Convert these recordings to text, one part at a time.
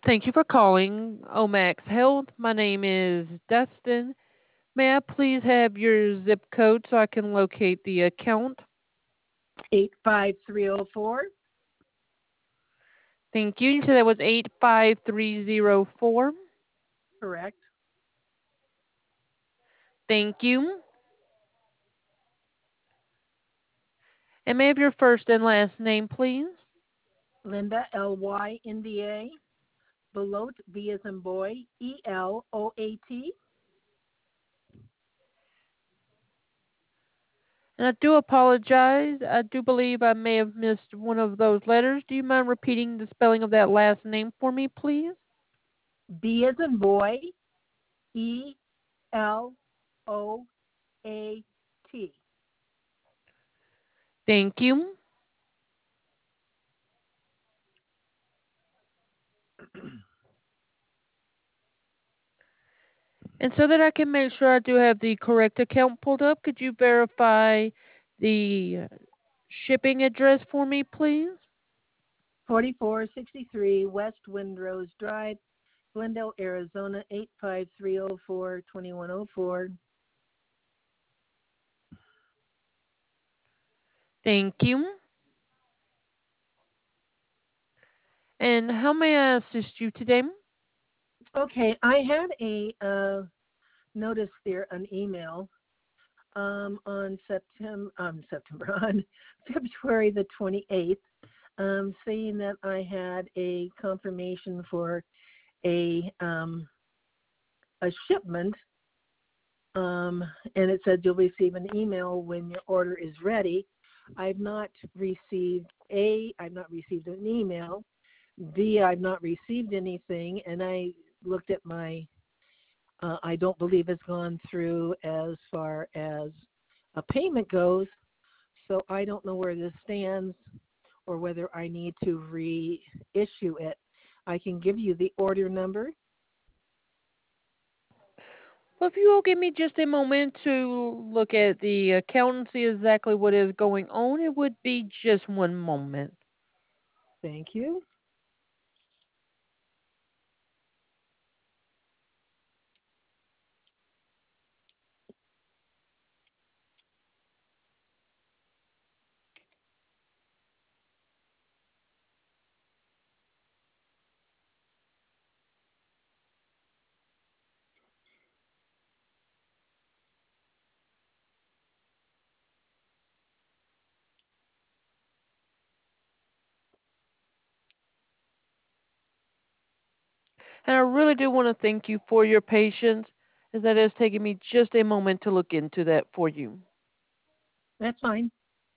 Thank you for calling Omax Health. My name is Dustin. May I please have your zip code so I can locate the account? 85304. Thank you. You said that was 85304. Correct. Thank you. And may I have your first and last name, please? Linda, Lynda. Beloat, B as in boy, Eloat. And I do apologize. I do believe I may have missed one of those letters. Do you mind repeating the spelling of that last name for me, please? B as in boy, Eloat. Thank you. And so that I can make sure I do have the correct account pulled up, could you verify the shipping address for me, please? 4463 West Windrose Drive, Glendale, Arizona, 85304, 2104. Thank you. And how may I assist you today? Okay, I had a notice there, an email on on February the 28th, saying that I had a confirmation for a shipment, and it said you'll receive an email when your order is ready. I've not received an email. B, I've not received anything, and I looked at my I don't believe it's gone through as far as a payment goes, so I don't know where this stands or whether I need to reissue it. I can give you the order number. Well, if you will give me just a moment to look at the account and see exactly what is going on, it would be just one moment. Thank you. And I really do want to thank you for your patience, as that has taken me just a moment to look into that for you. That's fine.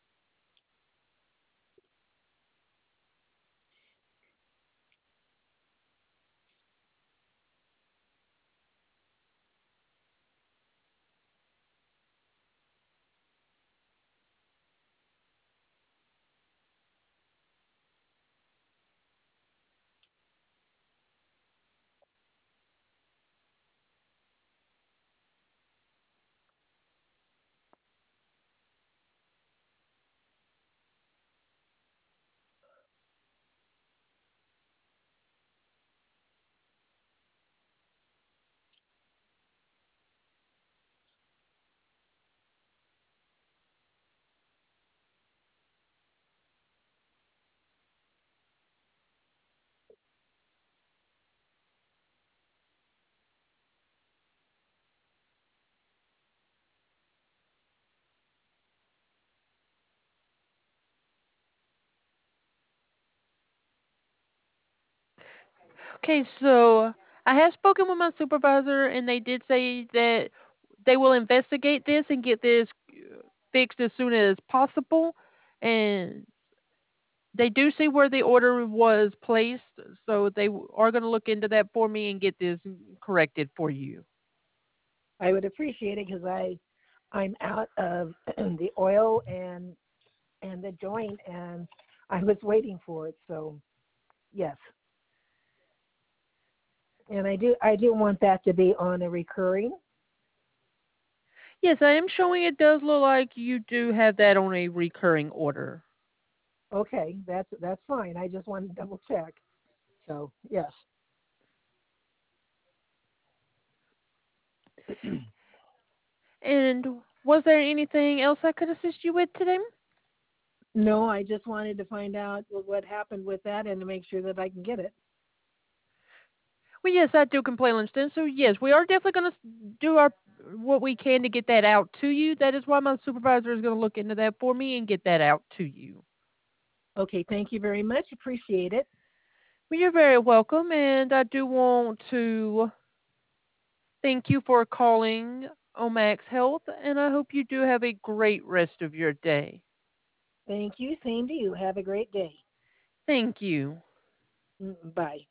Okay, so I have spoken with my supervisor, and they did say that they will investigate this and get this fixed as soon as possible. And they do see where the order was placed, so they are going to look into that for me and get this corrected for you. I would appreciate it because I'm out of the oil and the joint, and I was waiting for it. So yes, and I do want that to be on a recurring. Yes, I am showing it does look like you do have that on a recurring order. Okay, that's fine. I just wanted to double check. So yes. And was there anything else I could assist you with today? No, I just wanted to find out what happened with that and to make sure that I can get it. Well, yes, I do complain, Livingston. So yes, we are definitely going to do our what we can to get that out to you. That is why my supervisor is going to look into that for me and get that out to you. Okay, thank you very much. Appreciate it. Well, you're very welcome, and I do want to thank you for calling Omax Health, and I hope you do have a great rest of your day. Thank you. Same to you. Have a great day. Thank you. Bye.